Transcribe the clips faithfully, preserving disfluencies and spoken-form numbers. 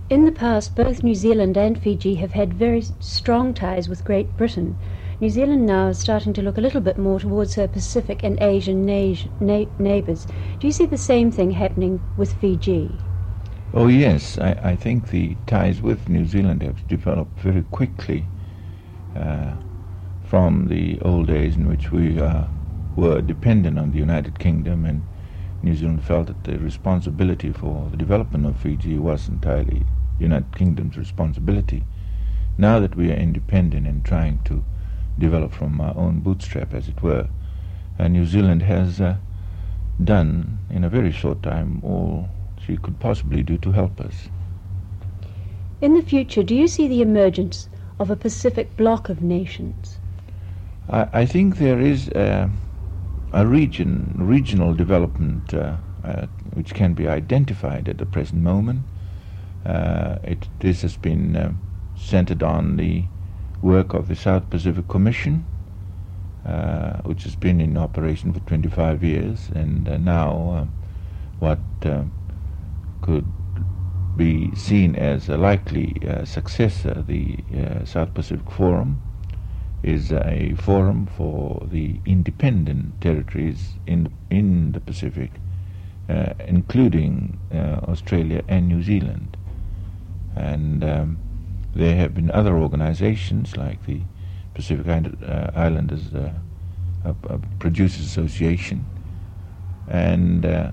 In the past, both New Zealand and Fiji have had very strong ties with Great Britain. New Zealand now is starting to look a little bit more towards her Pacific and Asian na- na- neighbours. Do you see the same thing happening with Fiji? Oh yes, I, I think the ties with New Zealand have developed very quickly uh, from the old days in which we uh, were dependent on the United Kingdom, and New Zealand felt that the responsibility for the development of Fiji was entirely the United Kingdom's responsibility. Now that we are independent and trying to develop from our own bootstrap, as it were, uh, New Zealand has uh, done in a very short time all she could possibly do to help us. In the future, do you see the emergence of a Pacific bloc of nations? I, I think there is uh, a region, regional development uh, uh, which can be identified at the present moment. Uh, it, this has been uh, centered on the work of the South Pacific Commission, uh, which has been in operation for twenty-five years, and uh, now uh, what uh, could be seen as a likely uh, successor, the uh, South Pacific Forum, is a forum for the independent territories in in the Pacific, uh, including uh, Australia and New Zealand. And um, there have been other organizations like the Pacific uh, Islanders uh, uh, uh, Producers Association, and uh,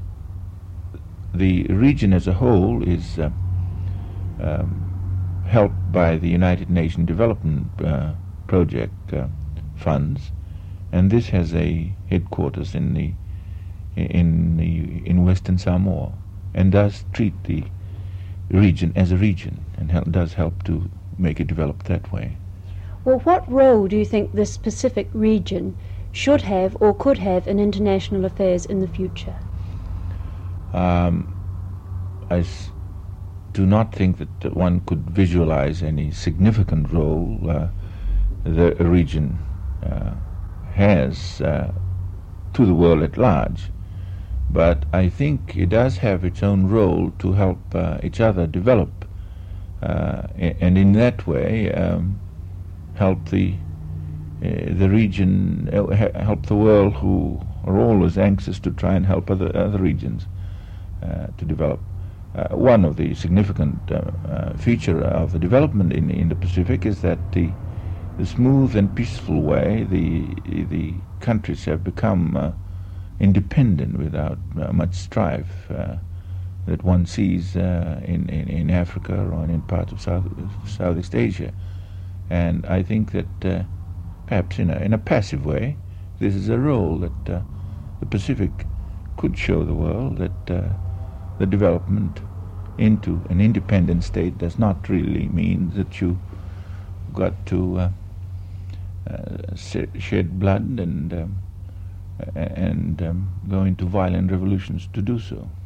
the region as a whole is uh, um, helped by the United Nations Development uh, Project uh, funds, and this has a headquarters in the in the in Western Samoa, and does treat the region as a region, and hel- does help to make it develop that way. Well, what role do you think this Pacific region should have or could have in international affairs in the future? Um, I s- do not think that one could visualize any significant role uh, the region uh, has uh, to the world at large, but I think it does have its own role to help uh, each other develop, uh, and in that way um, help the uh, the region, uh, help the world, who are always anxious to try and help other other regions uh, to develop. Uh, one of the significant uh, uh, feature of the development in in the Pacific is that the the smooth and peaceful way the the countries have become uh, independent without uh, much strife uh, that one sees uh, in, in in Africa or in parts of South Southeast Asia, and I think that uh, perhaps in a in a passive way, this is a role that uh, the Pacific could show the world that uh, the development into an independent state does not really mean that you got to uh, uh, shed blood and um, and um, go into violent revolutions to do so.